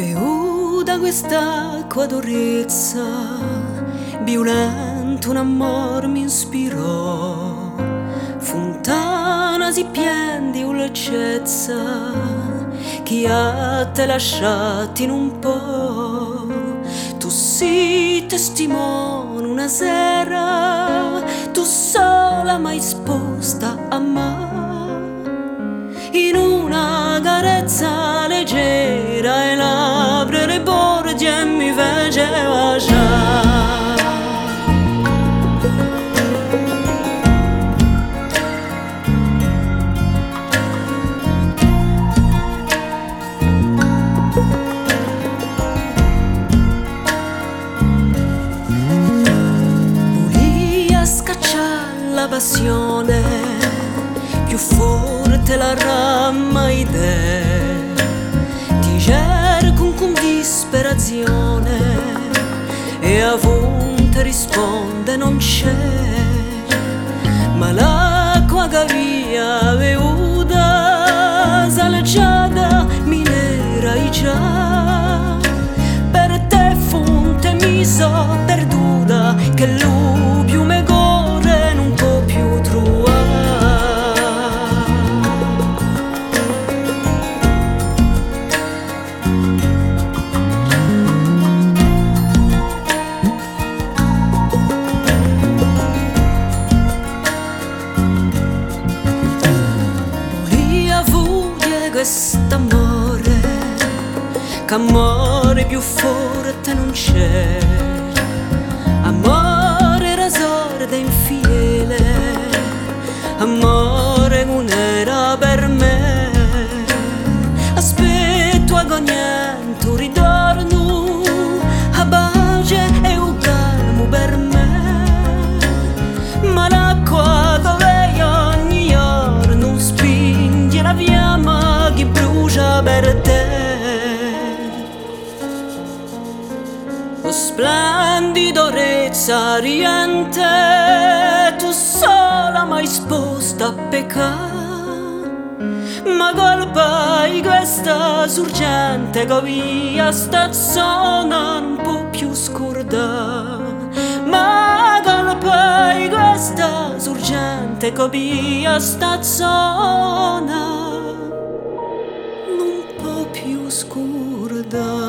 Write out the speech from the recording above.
Bevuta da quest'acqua dolcezza, violento un amor mi ispirò. Fontana si piena di dolcezza, chi ha te lasciati in un po'. Tu sei testimone una sera, tu sola mai esposta a me. In una carezza leggera e labbra le bordi e mi fece baciare. Volia scacciare la passione più forte la ramma idea, ti cerco con disperazione e a volte risponde non c'è, ma l'acqua che via bevuta saleggiata mi nera già. Per te fonte mi so perduta che lui più me corre non può più trovare. Quest'amore, ch'amore più forte non c'è, amore era sorda infidele, amore non era per me. Aspetto agognento ritorno, a pace e un calmo per me, ma l'acqua dove ogni giorno spinge la fiamma che brucia per te. Con splendido rezza riente, tu sola mai esposta a peccare, ma colpa di questa sorgente che via sta zona non può più scordare. Ma colpa di questa sorgente che via sta zona più scura.